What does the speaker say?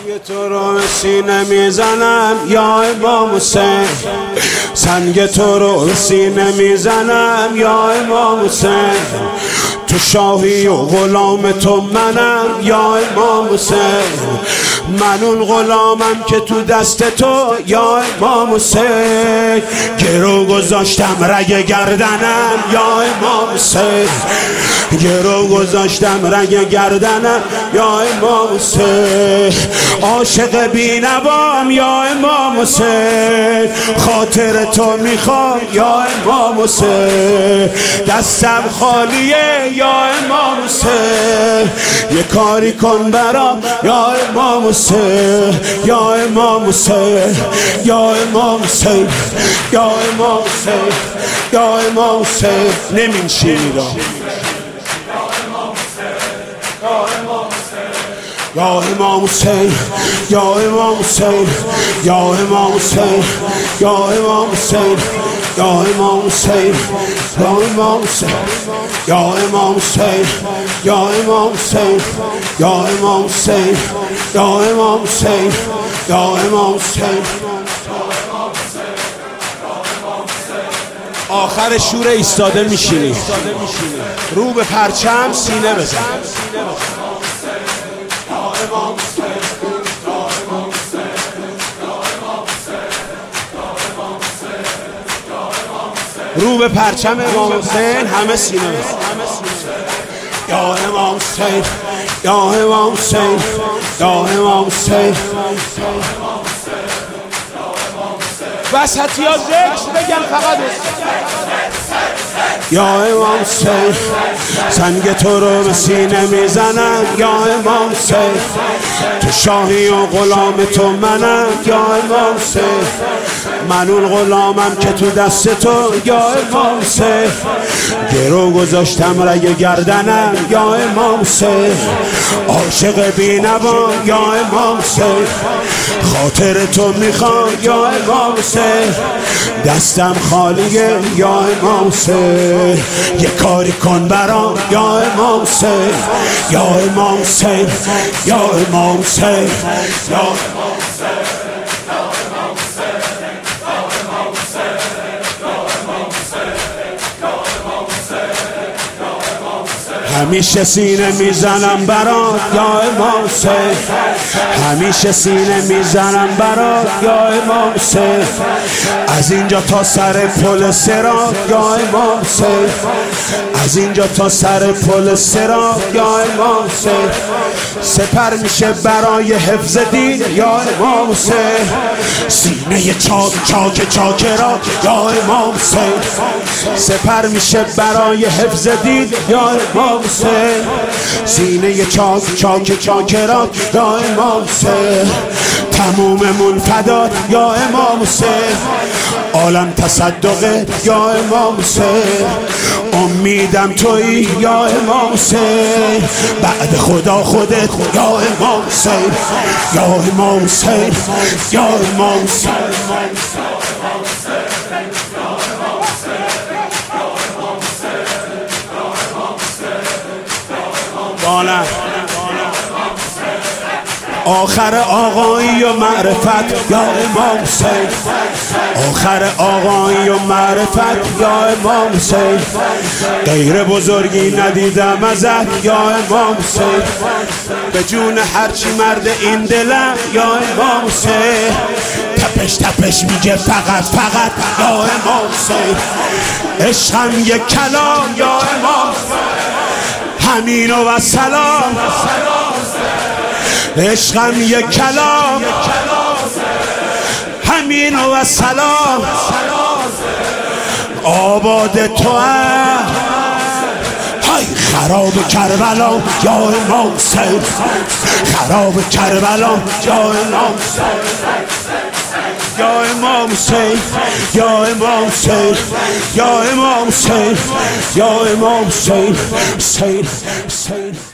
سنگ تو رو سینه میزنم یا امام حسین، سنگ تو رو سینه میزنم یا امام حسین. تو شاهی و غلام تو منم یا امام حسین، من اون غلامم که تو دست تو یا امام حسین. گرو گذاشتم رگ گردنم یا امام حسین، گرو گذاشتم رگ گردنم یا امام حسین. عاشق بینوام یا امام حسین، خاطر تو میخوام یا امام حسین. دستم خالیه یا امام حسین، یه کاری کن برام یا امام حسین، یا امام حسین، یا امام حسین، یا امام حسین، یا امام حسین. نمین شیرا یا امام حسین، یا امام حسین، یا امام حسین، یا امام حسین، یا امام حسین، یا امام حسین، یا امام حسین، یا امام حسین، یا امام حسین، یا امام حسین، یا امام حسین. آخر شور ایستاده میشینی، رو به پرچم سینه بزن. رو به پرچم امام حسین همه سینه بزن. یا امام حسین، یا امام حسین، یا امام حسین. وسطی ها ذکر بگن فقط یا امام حسین، سنگ تو رو به سینه میزنم یا امام حسین. تو شاهی و غلام تو منم یا امام حسین، من اون غلامم که تو دست تو یا امام حسین. گرو گذاشتم رگ گردنم یا امام حسین، عاشق بینوام یا امام حسین، خاطر تو میخوام یا امام حسین. دستم خالیه یا امام حسین، یه کاری کن برام یا امام حسین، یا امام حسین، یا امام حسین، یا امام حسین. همیشه سینه میزنم برات یا امام حسین، همیشه سینه میزنم برات یا امام حسین. از اینجا تا سر پل صراط یا امام حسین، از اینجا تا سر پل صراط یا امام حسین. سپر میشه برای حفظ دین یا امام حسین، سینه چاک چاک چاکرات یا امام حسین. سپر میشه برای حفظ دین یا امام حسین، سینه چاک چاک چاکرات یا امام حسین. تموممون فدا یا امام حسین، عالم تصدقه یا امام حسین. امیدم تویی یا امام حسین، بعد خدا خودت یا امام حسین، یا امام حسین، یا امام حسین. آخر آقایی و معرفت یا امام حسین، آخر آقایی و معرفت یا امام حسین. غیر بزرگی ندیدم ازت یا امام حسین، به جون هرچی مرد این دلم یا امام حسین. تپش تپش میگه فقط فقط یا امام حسین، عشقم یک کلام یا امام حسین، همین و سلام. عشقم یک کلام، همین و سلام. آباد تو هم های خراب کربلا یا امام حسین، خراب کربلا یا امام حسین، یا امام حسین، یا امام حسین، یا امام حسین، یا امام حسین، حسین، حسین.